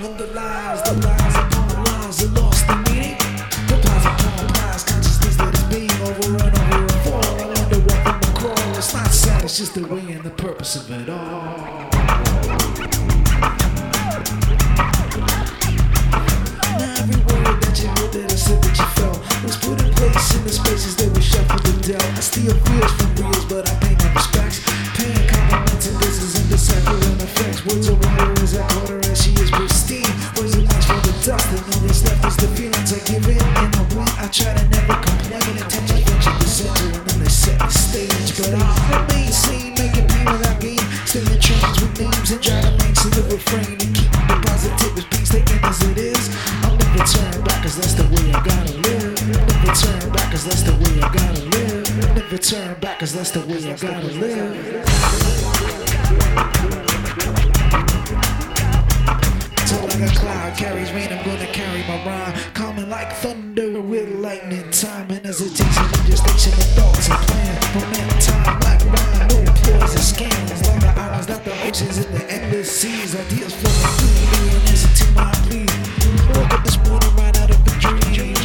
And the lies upon lies are lost in meaning. The plies upon plies, consciousness that is being over and over and fall. I wonder what from the crawl. It's not sad, it's just the way and the purpose of it all. Now every word that you heard that I said that you felt was put in place in the spaces that were shuffled and dealt. I steal fears from reals, but I pay my respects. Paying compliments and this is indecipherable effects. Words of water as I caught her and she is pristine. Words of nice for the dust and all that's left is the feelings I give in. And I win, I try to never complain. Attention, venture the center and then they set the stage. But I remain sane, making pain without gain. Still in trains with names and try to make to the refrain. And keep the positive as painstaking as it is. I'll never turn back cause that's the way I gotta live. Never turn back cause that's the way I gotta live. Never turn back cause that's the way I gotta live. Tall like a cloud carries rain, I'm gonna carry my rhyme. Calming like thunder with lightning, time and hesitation and gestation of thoughts and plans. Moment time like rhyme, no ploys and scams. Like the islands, not the oceans and the endless seas. Ideas flowing through me and answer to my plea. Woke up this morning right out of a dream.